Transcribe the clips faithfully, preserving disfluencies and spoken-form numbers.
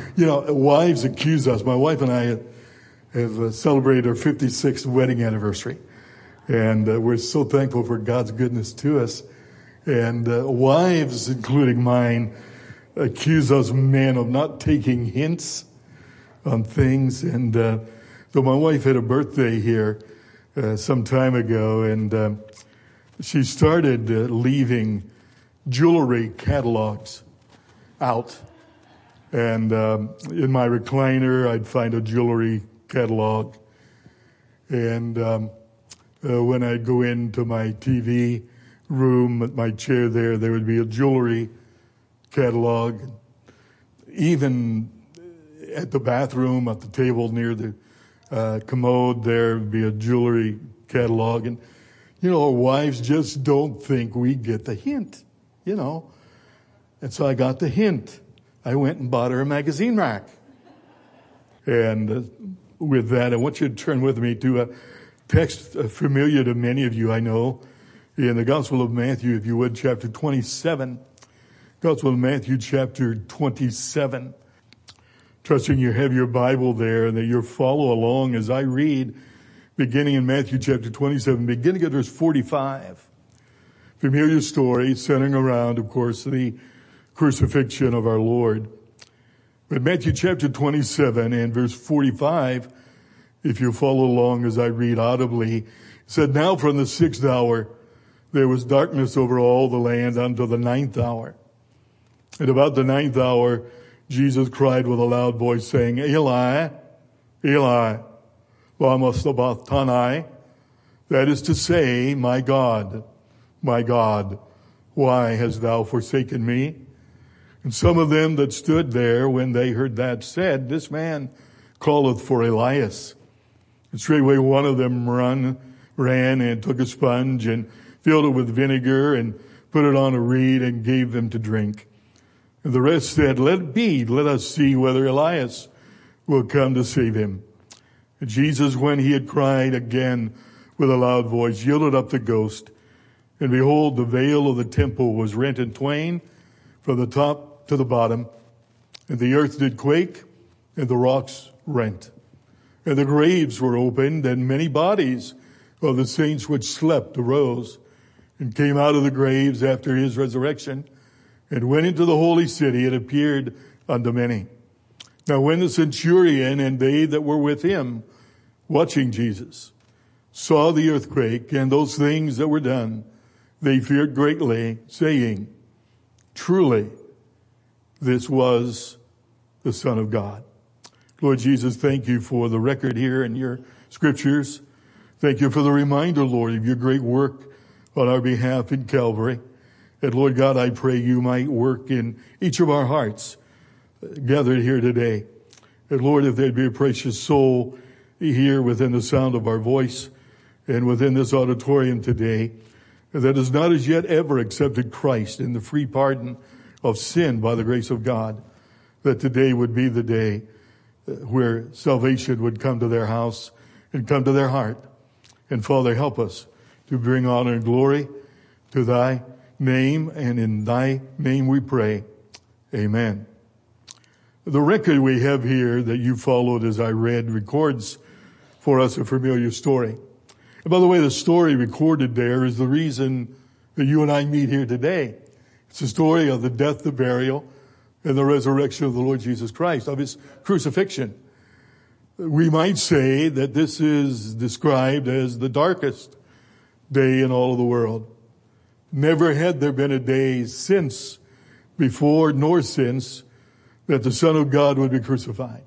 You know, wives accuse us. My wife and I have, have uh, celebrated our fifty-sixth wedding anniversary. And uh, we're so thankful for God's goodness to us. And uh, wives, including mine, accuse us men of not taking hints on things. And uh, so my wife had a birthday here uh, some time ago, and uh, she started uh, leaving jewelry catalogs out. And um, in my recliner, I'd find a jewelry catalog. And um, uh, when I'd go into my T V room, at my chair there, there would be a jewelry catalog. Even at the bathroom, at the table near the uh, commode, there would be a jewelry catalog. And, you know, our wives just don't think we get the hint, you know. And so I got the hint. I went and bought her a magazine rack. And uh, with that, I want you to turn with me to a text uh, familiar to many of you, I know, in the Gospel of Matthew, if you would, chapter twenty-seven. Gospel of Matthew, chapter twenty-seven. Trusting you have your Bible there and that you'll follow along as I read, beginning in Matthew chapter twenty-seven, beginning at verse forty-five. Familiar story centering around, of course, the crucifixion of our Lord. But Matthew chapter twenty-seven and verse forty-five, if you follow along as I read audibly, said, "Now from the sixth hour there was darkness over all the land until the ninth hour. And about the ninth hour, Jesus cried with a loud voice, saying, Eli, Eli, lama sabachthani? That is to say, my God, my God, why hast thou forsaken me? And some of them that stood there, when they heard that, said, This man calleth for Elias. And straightway one of them run, ran and took a sponge and filled it with vinegar and put it on a reed and gave them to drink. And the rest said, Let it be, let us see whether Elias will come to save him. And Jesus, when he had cried again with a loud voice, yielded up the ghost. And behold, the veil of the temple was rent in twain from the top to the bottom. And the earth did quake, and the rocks rent. And the graves were opened, and many bodies of the saints which slept arose, and came out of the graves after his resurrection, and went into the holy city, and appeared unto many. Now when the centurion and they that were with him, watching Jesus, saw the earthquake and those things that were done, they feared greatly, saying, Truly, this was the Son of God. Lord Jesus, thank you for the record here in your scriptures. Thank you for the reminder, Lord, of your great work on our behalf in Calvary. And Lord God, I pray you might work in each of our hearts gathered here today. And Lord, if there'd be a precious soul here within the sound of our voice and within this auditorium today that has not as yet ever accepted Christ in the free pardon of sin by the grace of God, that today would be the day where salvation would come to their house and come to their heart. And Father, help us to bring honor and glory to thy name, and in thy name we pray. Amen. The record we have here that you followed as I read records for us a familiar story. And by the way, the story recorded there is the reason that you and I meet here today. It's the story of the death, the burial, and the resurrection of the Lord Jesus Christ, of his crucifixion. We might say that this is described as the darkest day in all of the world. Never had there been a day since, before nor since, that the Son of God would be crucified.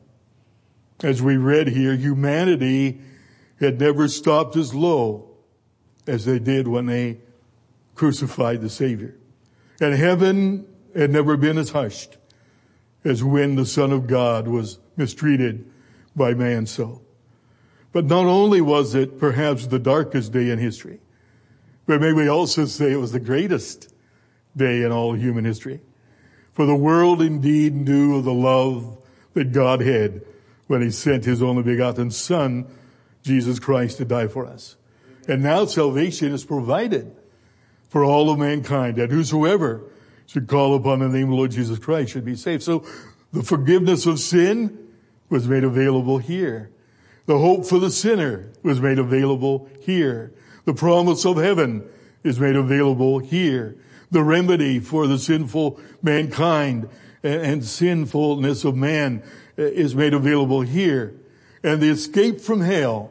As we read here, humanity had never stopped as low as they did when they crucified the Savior. And heaven had never been as hushed as when the Son of God was mistreated by man so. But not only was it perhaps the darkest day in history, but may we also say it was the greatest day in all human history. For the world indeed knew of the love that God had when he sent his only begotten Son, Jesus Christ, to die for us. And now salvation is provided for all of mankind, that whosoever should call upon the name of the Lord Jesus Christ should be saved. So The forgiveness of sin was made available here. The hope for the sinner was made available here. The promise of heaven is made available here. The remedy for the sinful mankind and sinfulness of man is made available here. And the escape from hell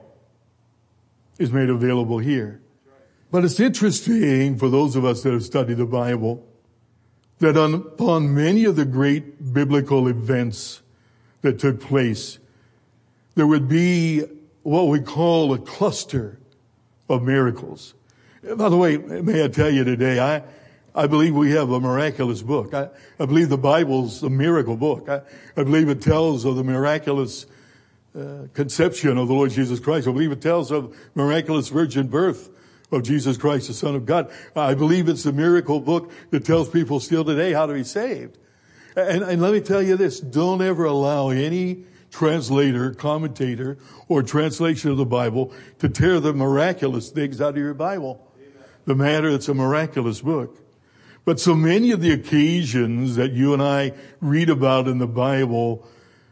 is made available here. But it's interesting for those of us that have studied the Bible that on, upon many of the great biblical events that took place, there would be what we call a cluster of miracles. By the way, may I tell you today, I, I believe we have a miraculous book. I, I believe the Bible's a miracle book. I, I believe it tells of the miraculous uh, conception of the Lord Jesus Christ. I believe it tells of miraculous virgin birth of Jesus Christ, the Son of God. I believe it's a miracle book that tells people still today how to be saved. And, and let me tell you this, don't ever allow any translator, commentator, or translation of the Bible to tear the miraculous things out of your Bible. Amen. The matter, it's a miraculous book. But so many of the occasions that you and I read about in the Bible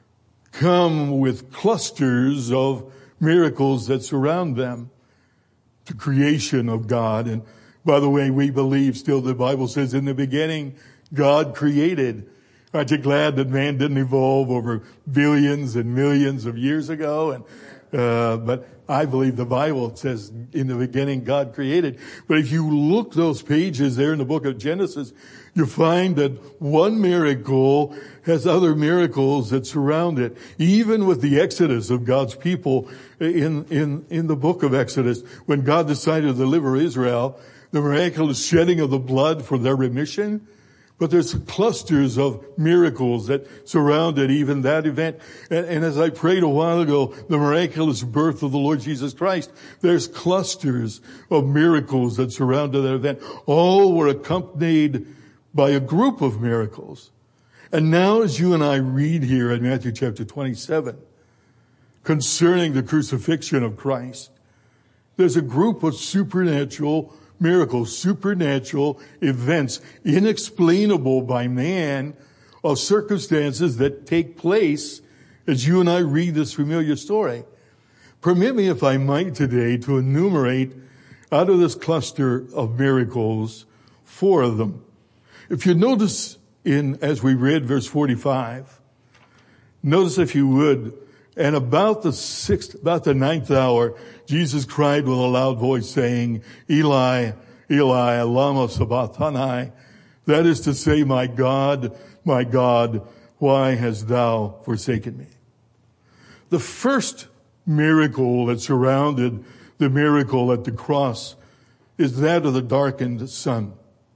come with clusters of miracles that surround them. The creation of God. And by the way, we believe still the Bible says in the beginning, God created. Aren't you glad that man didn't evolve over billions and millions of years ago? And, uh, but I believe the Bible says in the beginning God created. But if you look those pages there in the book of Genesis, you find that one miracle has other miracles that surround it. Even with the exodus of God's people in, in, in the book of Exodus, when God decided to deliver Israel, the miraculous shedding of the blood for their remission. But there's clusters of miracles that surrounded even that event. And, and as I prayed a while ago, the miraculous birth of the Lord Jesus Christ, there's clusters of miracles that surrounded that event. All were accompanied by a group of miracles. And now as you and I read here in Matthew chapter twenty-seven, concerning the crucifixion of Christ, there's a group of supernatural miracles, supernatural events, inexplainable by man, of circumstances that take place as you and I read this familiar story. Permit me, if I might today, to enumerate out of this cluster of miracles, four of them. If you notice in, as we read verse forty-five, notice if you would, and about the sixth, about the ninth hour, Jesus cried with a loud voice saying, Eli, Eli, lama sabachthani. That is to say, my God, my God, why hast thou forsaken me? The first miracle that surrounded the miracle at the cross is that of the darkened sun.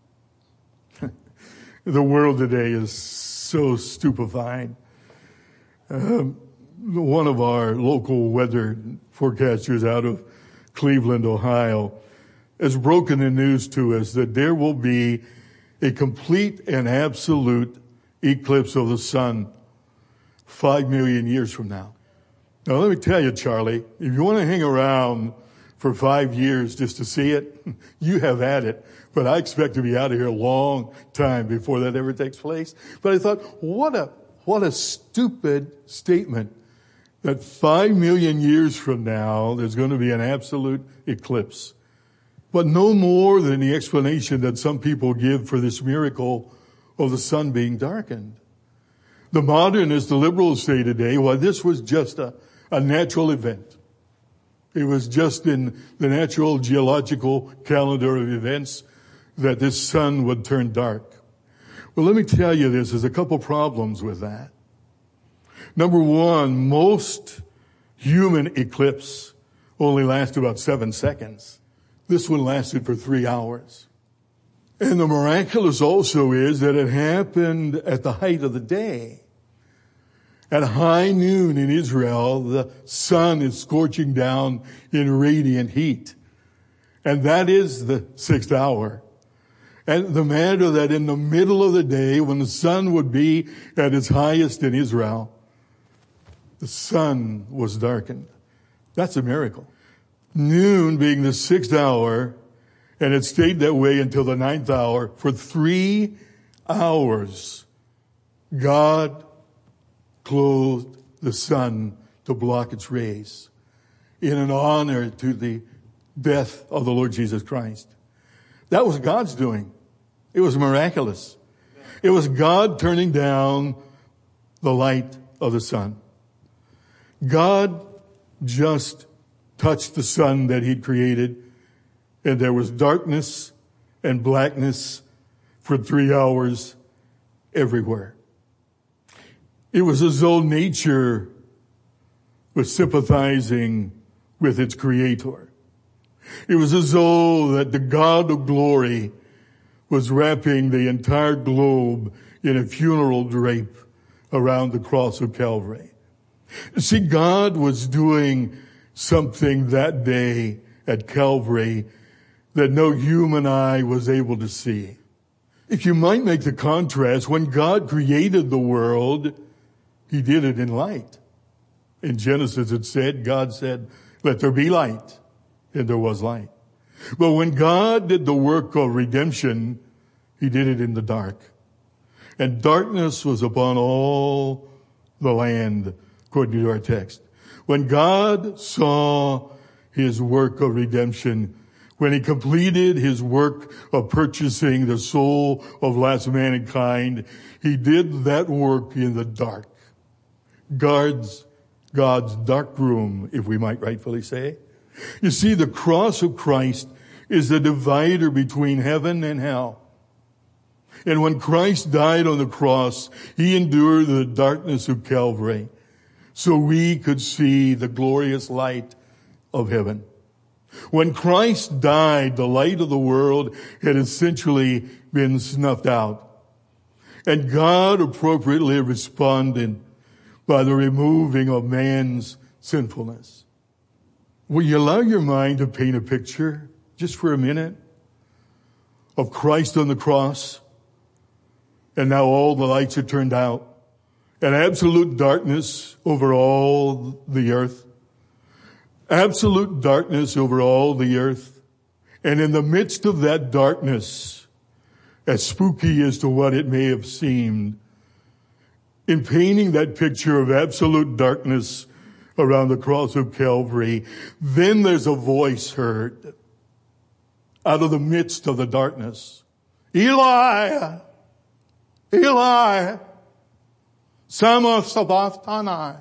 The world today is so stupefied. Um, one of our local weather forecasters out of Cleveland, Ohio, has broken the news to us that there will be a complete and absolute eclipse of the sun five million years from now. Now let me tell you, Charlie, if you want to hang around for five years just to see it, you have at it. But I expect to be out of here a long time before that ever takes place. But I thought, what a, what a stupid statement that five million years from now, there's going to be an absolute eclipse. But no more than the explanation that some people give for this miracle of the sun being darkened. The modernists, the liberals say today, well, this was just a, a natural event. It was just in the natural geological calendar of events that this sun would turn dark. Well, let me tell you this, there's a couple problems with that. Number one, most human eclipse only last about seven seconds. This one lasted for three hours. And the miraculous also is that it happened at the height of the day. At high noon in Israel, the sun is scorching down in radiant heat. And that is the sixth hour. And the matter that in the middle of the day, when the sun would be at its highest in Israel, the sun was darkened. That's a miracle. Noon being the sixth hour, and it stayed that way until the ninth hour. For three hours, God clothed the sun to block its rays in an honor to the death of the Lord Jesus Christ. That was God's doing. It was miraculous. It was God turning down the light of the sun. God just touched the sun that he'd created, and there was darkness and blackness for three hours everywhere. It was as though nature was sympathizing with its creator. It was as though that the God of glory was wrapping the entire globe in a funeral drape around the cross of Calvary. See, God was doing something that day at Calvary that no human eye was able to see. If you might make the contrast, when God created the world, he did it in light. In Genesis it said, God said, let there be light, and there was light. But when God did the work of redemption, he did it in the dark. And darkness was upon all the land, according to our text. When God saw his work of redemption, when he completed his work of purchasing the soul of last mankind, he did that work in the dark. Guards God's dark room, if we might rightfully say. You see, the cross of Christ is the divider between heaven and hell. And when Christ died on the cross, he endured the darkness of Calvary so we could see the glorious light of heaven. When Christ died, the light of the world had essentially been snuffed out. And God appropriately responded by the removing of man's sinfulness. Will you allow your mind to paint a picture, just for a minute, of Christ on the cross? And now all the lights are turned out, and absolute darkness over all the earth. Absolute darkness over all the earth. And in the midst of that darkness, as spooky as to what it may have seemed, in painting that picture of absolute darkness around the cross of Calvary, then there's a voice heard out of the midst of the darkness. Eli, Eli, Sama sabachthani.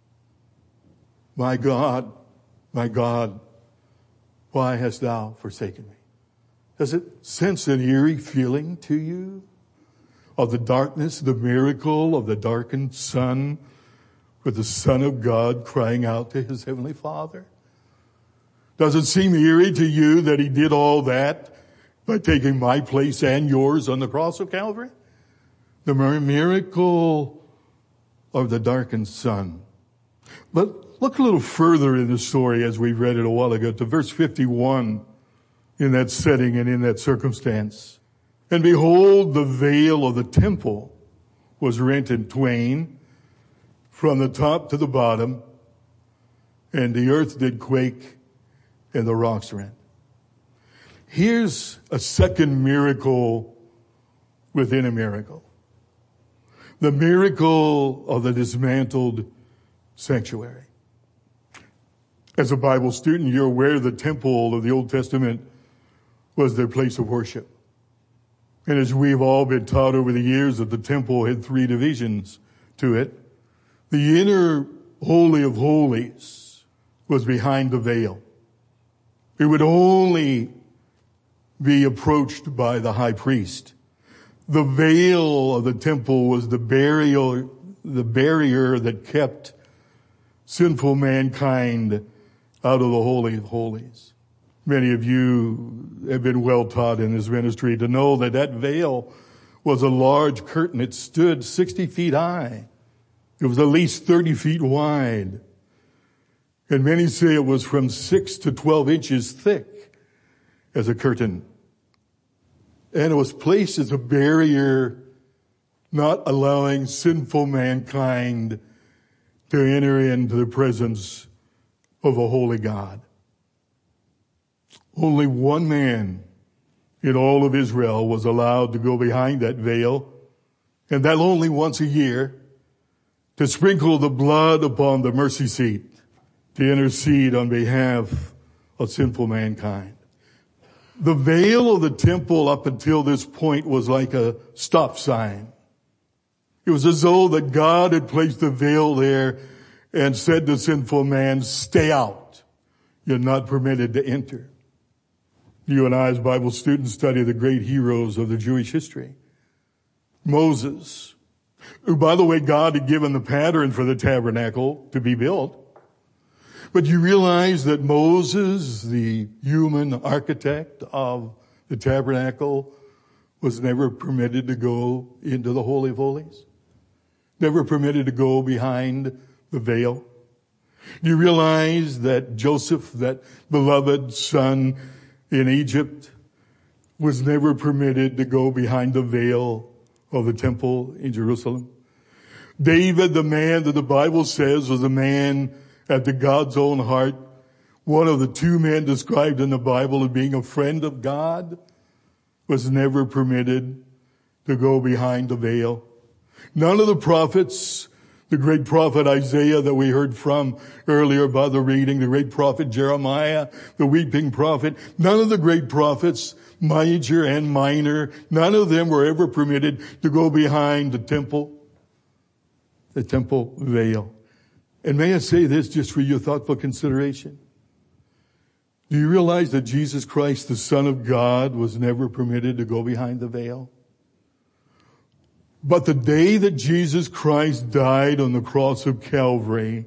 My God, my God, why hast thou forsaken me? Does it sense an eerie feeling to you of the darkness, the miracle of the darkened sun, with the Son of God crying out to his Heavenly Father? Does it seem eerie to you that he did all that by taking my place and yours on the cross of Calvary? The miracle of the darkened sun. But look a little further in the story as we read it a while ago to verse fifty-one in that setting and in that circumstance. And behold, the veil of the temple was rent in twain from the top to the bottom, and the earth did quake and the rocks rent. Here's a second miracle within a miracle. The miracle of the dismantled sanctuary. As a Bible student, you're aware the temple of the Old Testament was their place of worship. And as we've all been taught over the years that the temple had three divisions to it, the inner Holy of Holies was behind the veil. It would only be approached by the high priest. The veil of the temple was the barrier, the barrier that kept sinful mankind out of the Holy of Holies. Many of you have been well taught in this ministry to know that that veil was a large curtain. It stood sixty feet high. It was at least thirty feet wide. And many say it was from six to twelve inches thick as a curtain. And it was placed as a barrier, not allowing sinful mankind to enter into the presence of a holy God. Only one man in all of Israel was allowed to go behind that veil, and that only once a year, to sprinkle the blood upon the mercy seat, to intercede on behalf of sinful mankind. The veil of the temple up until this point was like a stop sign. It was as though that God had placed a veil there and said to sinful man, stay out. You're not permitted to enter. You and I as Bible students study the great heroes of the Jewish history. Moses, who, by the way, God had given the pattern for the tabernacle to be built. But you realize that Moses, the human architect of the tabernacle, was never permitted to go into the Holy of Holies. Never permitted to go behind the veil. Do you realize that Joseph, that beloved son in Egypt, was never permitted to go behind the veil of the temple in Jerusalem? David, the man that the Bible says was a man after God's own heart, one of the two men described in the Bible as being a friend of God, was never permitted to go behind the veil. None of the prophets, the great prophet Isaiah that we heard from earlier by the reading, the great prophet Jeremiah, the weeping prophet, none of the great prophets, major and minor, none of them were ever permitted to go behind the temple, the temple veil. And may I say this just for your thoughtful consideration? Do you realize that Jesus Christ, the Son of God, was never permitted to go behind the veil? But the day that Jesus Christ died on the cross of Calvary,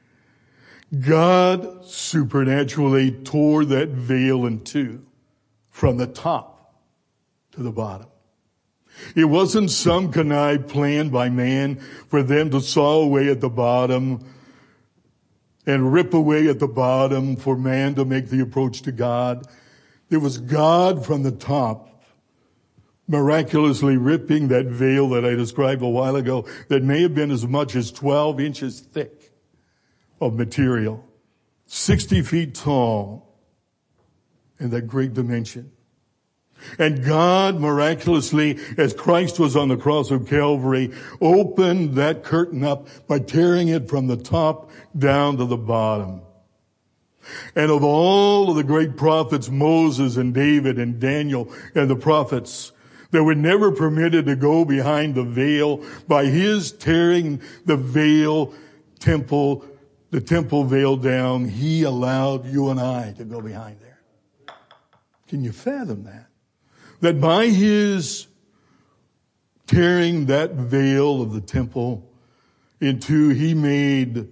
God supernaturally tore that veil in two from the top to the bottom. It wasn't some connived plan by man for them to saw away at the bottom and rip away at the bottom for man to make the approach to God. It was God from the top miraculously ripping that veil that I described a while ago that may have been as much as twelve inches thick of material, sixty feet tall, in that great dimension. And God miraculously, as Christ was on the cross of Calvary, opened that curtain up by tearing it from the top down to the bottom. And of all of the great prophets, Moses and David and Daniel and the prophets, that were never permitted to go behind the veil, by his tearing the veil temple, the temple veil down, he allowed you and I to go behind there. Can you fathom that? That by his tearing that veil of the temple in two, he made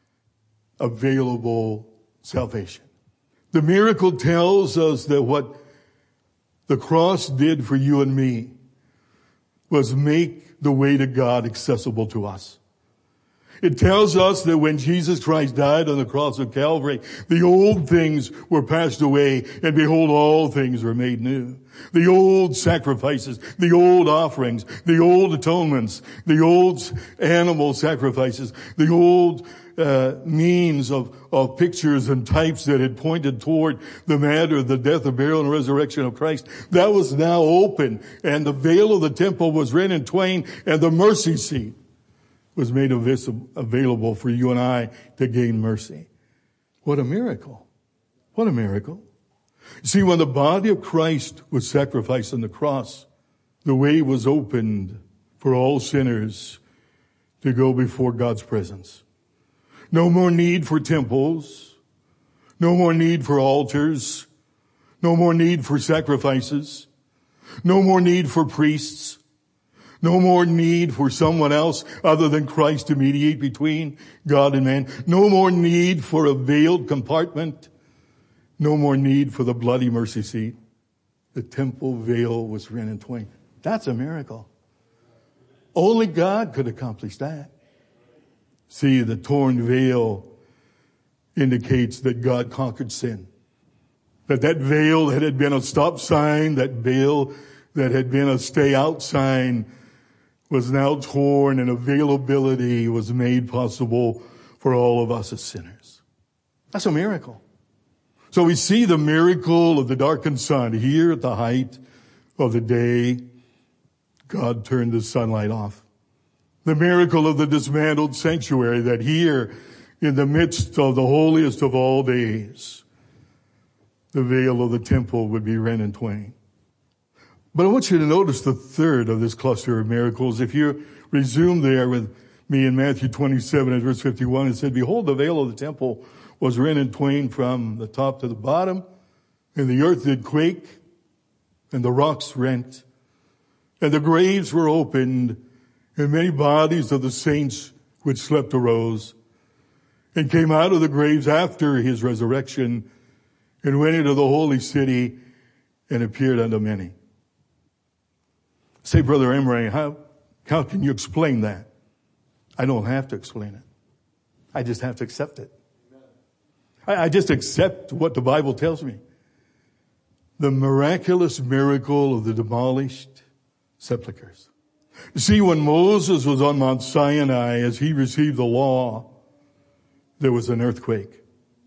available salvation. The miracle tells us that what the cross did for you and me was make the way to God accessible to us. It tells us that when Jesus Christ died on the cross of Calvary, the old things were passed away, and behold, all things were made new. The old sacrifices, the old offerings, the old atonements, the old animal sacrifices, the old uh, means of, of pictures and types that had pointed toward the matter of the death, the burial, and resurrection of Christ, that was now open, and the veil of the temple was rent in twain, and the mercy seat was made available for you and I to gain mercy. What a miracle. What a miracle. See, when the body of Christ was sacrificed on the cross, the way was opened for all sinners to go before God's presence. No more need for temples. No more need for altars. No more need for sacrifices. No more need for priests. No more need for someone else other than Christ to mediate between God and man. No more need for a veiled compartment. No more need for the bloody mercy seat. The temple veil was rent in twain. That's a miracle. Only God could accomplish that. See, the torn veil indicates that God conquered sin. That that veil that had been a stop sign, that veil that had been a stay out sign, was now torn, and availability was made possible for all of us as sinners. That's a miracle. So we see the miracle of the darkened sun. Here at the height of the day, God turned the sunlight off. The miracle of the dismantled sanctuary, that here in the midst of the holiest of all days, the veil of the temple would be rent in twain. But I want you to notice the third of this cluster of miracles. If you resume there with me in Matthew twenty-seven and verse fifty-one, it said, behold, the veil of the temple was rent in twain from the top to the bottom, and the earth did quake, and the rocks rent, and the graves were opened, and many bodies of the saints which slept arose, and came out of the graves after his resurrection, and went into the holy city, and appeared unto many. Say, Brother Emery, how, how can you explain that? I don't have to explain it. I just have to accept it. I, I just accept what the Bible tells me. The miraculous miracle of the demolished sepulchres. You see, when Moses was on Mount Sinai, as he received the law, there was an earthquake.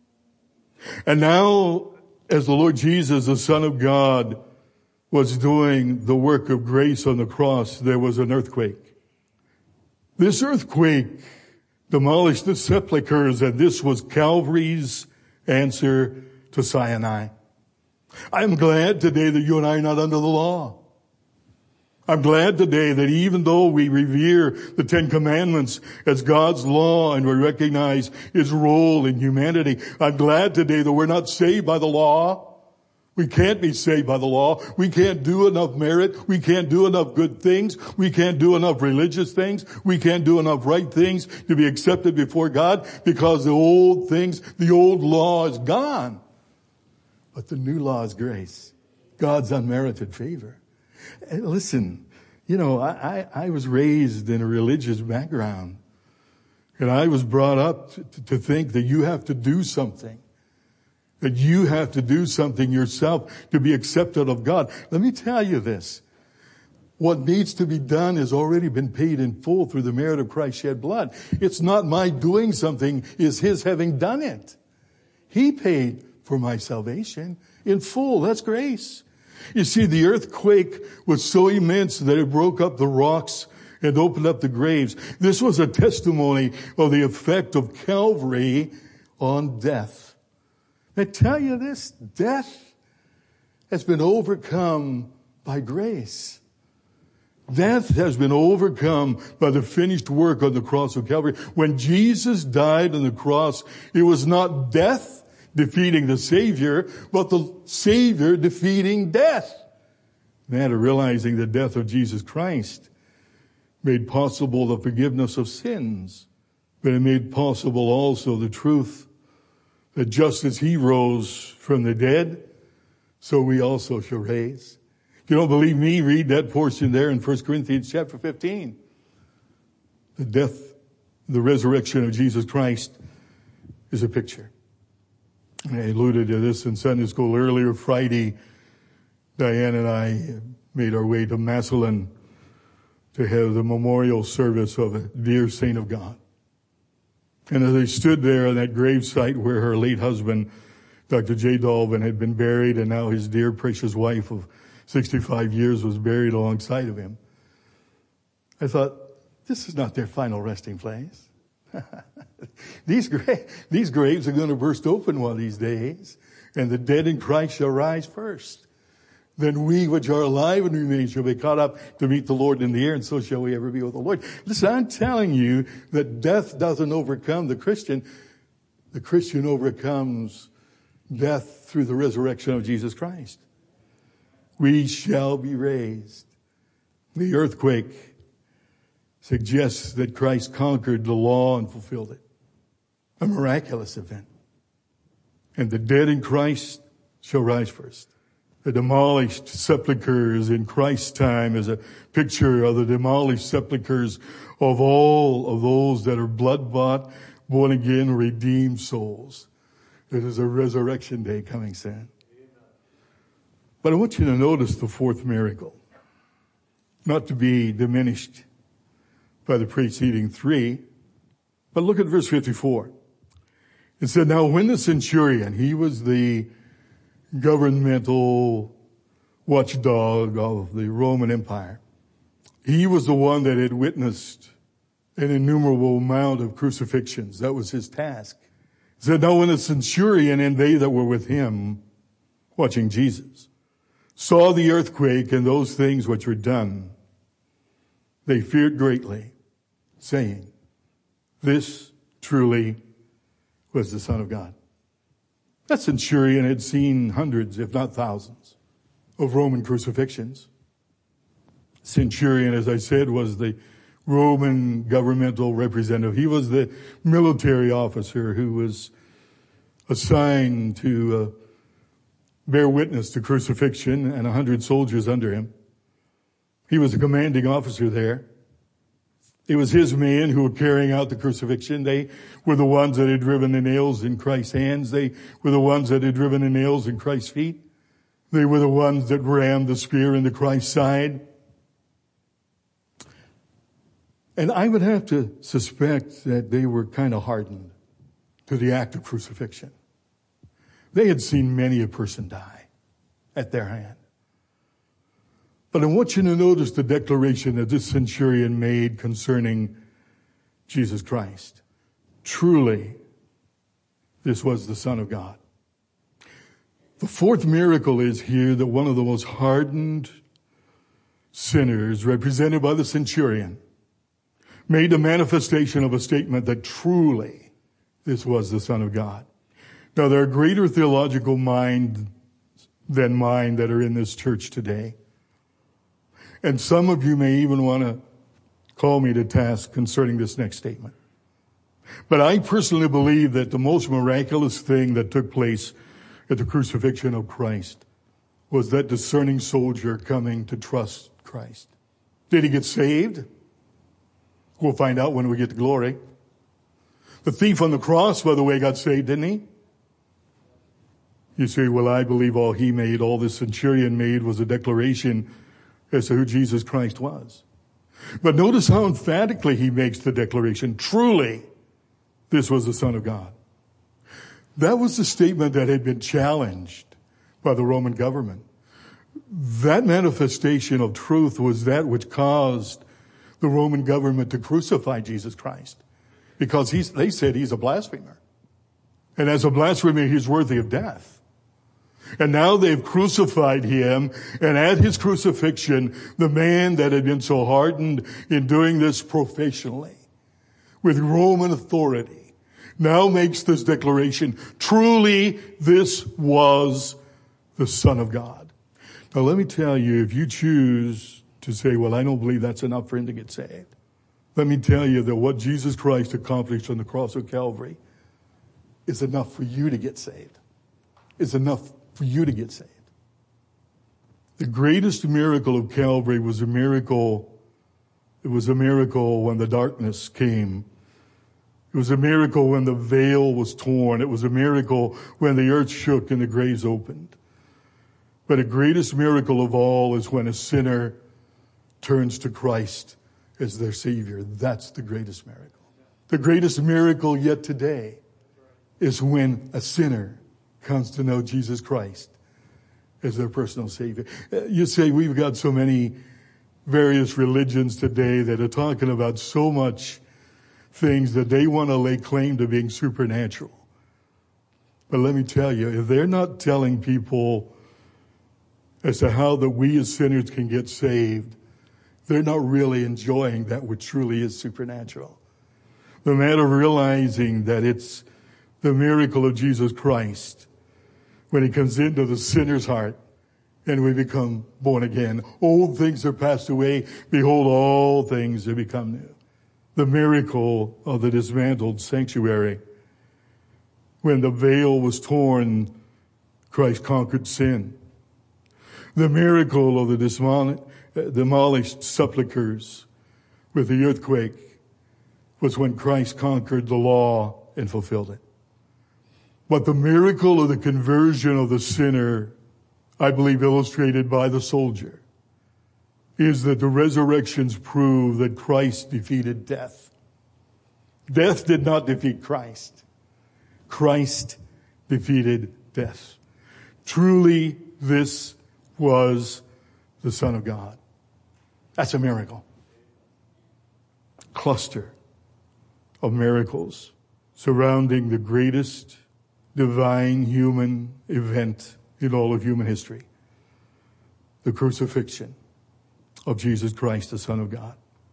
And now, as the Lord Jesus, the Son of God, was doing the work of grace on the cross, there was an earthquake. This earthquake demolished the sepulchres, and this was Calvary's answer to Sinai. I'm glad today that you and I are not under the law. I'm glad today that even though we revere the Ten Commandments as God's law and we recognize His role in humanity, I'm glad today that we're not saved by the law. We can't be saved by the law. We can't do enough merit. We can't do enough good things. We can't do enough religious things. We can't do enough right things to be accepted before God, because the old things, the old law is gone. But the new law is grace. God's unmerited favor. And listen, you know, I, I, I was raised in a religious background, and I was brought up to, to think that you have to do something, that you have to do something yourself to be accepted of God. Let me tell you this. What needs to be done has already been paid in full through the merit of Christ's shed blood. It's not my doing something, it's His having done it. He paid for my salvation in full. That's grace. You see, the earthquake was so immense that it broke up the rocks and opened up the graves. This was a testimony of the effect of Calvary on death. I tell you this, death has been overcome by grace. Death has been overcome by the finished work on the cross of Calvary. When Jesus died on the cross, it was not death defeating the Savior, but the Savior defeating death. Man, realizing the death of Jesus Christ made possible the forgiveness of sins, but it made possible also the truth that just as He rose from the dead, so we also shall raise. If you don't believe me, read that portion there in First Corinthians chapter fifteen. The death, the resurrection of Jesus Christ is a picture. I alluded to this in Sunday school earlier Friday. Diane and I made our way to Massillon to have the memorial service of a dear saint of God. And as I stood there on that grave site where her late husband, Doctor J. Dolvin, had been buried, and now his dear precious wife of sixty-five years was buried alongside of him, I thought, this is not their final resting place. These, gra- these graves are going to burst open one of these days, and the dead in Christ shall rise first. Then we which are alive and remain shall be caught up to meet the Lord in the air, and so shall we ever be with the Lord. Listen, I'm telling you that death doesn't overcome the Christian. The Christian overcomes death through the resurrection of Jesus Christ. We shall be raised. The earthquake suggests that Christ conquered the law and fulfilled it. A miraculous event. And the dead in Christ shall rise first. The demolished sepulchres in Christ's time is a picture of the demolished sepulchres of all of those that are blood-bought, born-again, redeemed souls. It is a resurrection day coming soon. But I want you to notice the fourth miracle, not to be diminished by the preceding three, but look at verse fifty-four. It said, now when the centurion, he was the governmental watchdog of the Roman Empire, he was the one that had witnessed an innumerable amount of crucifixions. That was his task. He said, now when the centurion and they that were with him, watching Jesus, saw the earthquake and those things which were done, they feared greatly, saying, this truly was the Son of God. That centurion had seen hundreds, if not thousands, of Roman crucifixions. Centurion, as I said, was the Roman governmental representative. He was the military officer who was assigned to uh, bear witness to crucifixion, and a hundred soldiers under him. He was a commanding officer there. It was his men who were carrying out the crucifixion. They were the ones that had driven the nails in Christ's hands. They were the ones that had driven the nails in Christ's feet. They were the ones that rammed the spear into Christ's side. And I would have to suspect that they were kind of hardened to the act of crucifixion. They had seen many a person die at their hand. But I want you to notice the declaration that this centurion made concerning Jesus Christ. Truly, this was the Son of God. The fourth miracle is here that one of the most hardened sinners, represented by the centurion, made a manifestation of a statement that truly this was the Son of God. Now, there are greater theological minds than mine that are in this church today. And some of you may even want to call me to task concerning this next statement. But I personally believe that the most miraculous thing that took place at the crucifixion of Christ was that discerning soldier coming to trust Christ. Did he get saved? We'll find out when we get to glory. The thief on the cross, by the way, got saved, didn't he? You say, well, I believe all he made, all the centurion made was a declaration as to who Jesus Christ was. But notice how emphatically he makes the declaration. Truly, this was the Son of God. That was the statement that had been challenged by the Roman government. That manifestation of truth was that which caused the Roman government to crucify Jesus Christ, because he's, they said he's a blasphemer. And as a blasphemer, he's worthy of death. And now they've crucified him, and at his crucifixion, the man that had been so hardened in doing this professionally, with Roman authority, now makes this declaration, truly this was the Son of God. Now let me tell you, if you choose to say, well, I don't believe that's enough for him to get saved, let me tell you that what Jesus Christ accomplished on the cross of Calvary is enough for you to get saved. It's enough for you to get saved. The greatest miracle of Calvary was a miracle. It was a miracle when the darkness came. It was a miracle when the veil was torn. It was a miracle when the earth shook and the graves opened. But the greatest miracle of all is when a sinner turns to Christ as their Savior. That's the greatest miracle. The greatest miracle yet today is when a sinner comes to know Jesus Christ as their personal Savior. You say, we've got so many various religions today that are talking about so much things that they want to lay claim to being supernatural. But let me tell you, if they're not telling people as to how that we as sinners can get saved, they're not really enjoying that which truly is supernatural. The matter of realizing that it's the miracle of Jesus Christ when he comes into the sinner's heart and we become born again. Old things are passed away. Behold, all things have become new. The miracle of the dismantled sanctuary. When the veil was torn, Christ conquered sin. The miracle of the demolished sepulchres with the earthquake was when Christ conquered the law and fulfilled it. But the miracle of the conversion of the sinner, I believe illustrated by the soldier, is that the resurrections prove that Christ defeated death. Death did not defeat Christ. Christ defeated death. Truly, this was the Son of God. That's a miracle. Cluster of miracles surrounding the greatest divine human event in all of human history, the crucifixion of Jesus Christ, the Son of God.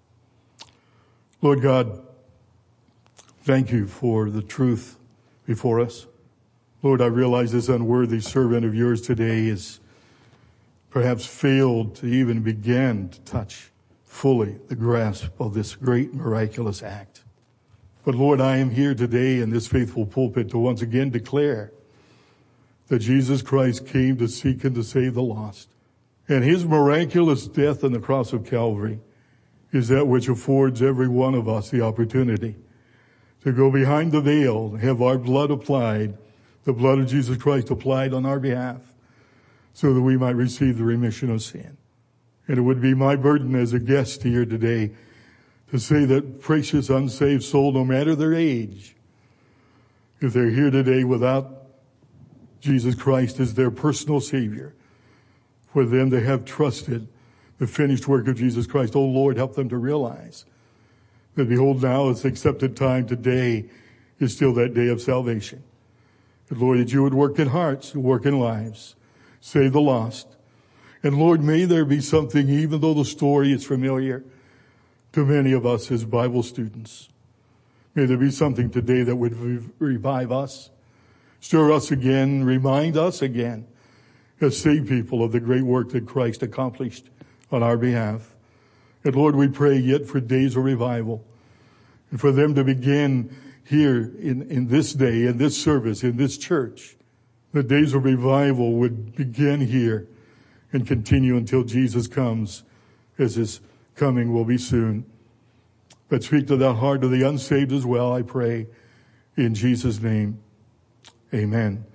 Lord God, thank you for the truth before us. Lord, I realize this unworthy servant of yours today has perhaps failed to even begin to touch fully the grasp of this great miraculous act. But Lord, I am here today in this faithful pulpit to once again declare that Jesus Christ came to seek and to save the lost. And his miraculous death on the cross of Calvary is that which affords every one of us the opportunity to go behind the veil, have our blood applied, the blood of Jesus Christ applied on our behalf, so that we might receive the remission of sin. And it would be my burden as a guest here today to say that precious unsaved soul, no matter their age, if they're here today without Jesus Christ as their personal Savior, for them to have trusted the finished work of Jesus Christ, oh Lord, help them to realize that behold, now it's accepted time. Today is still that day of salvation. And Lord, that you would work in hearts, work in lives, save the lost. And Lord, may there be something, even though the story is familiar to many of us as Bible students, may there be something today that would re- revive us, stir us again, remind us again as saved people of the great work that Christ accomplished on our behalf. And Lord, we pray yet for days of revival, and for them to begin here in, in this day, in this service, in this church. The days of revival would begin here and continue until Jesus comes, as his coming will be soon. But speak to the heart of the unsaved as well, I pray, in Jesus' name. Amen.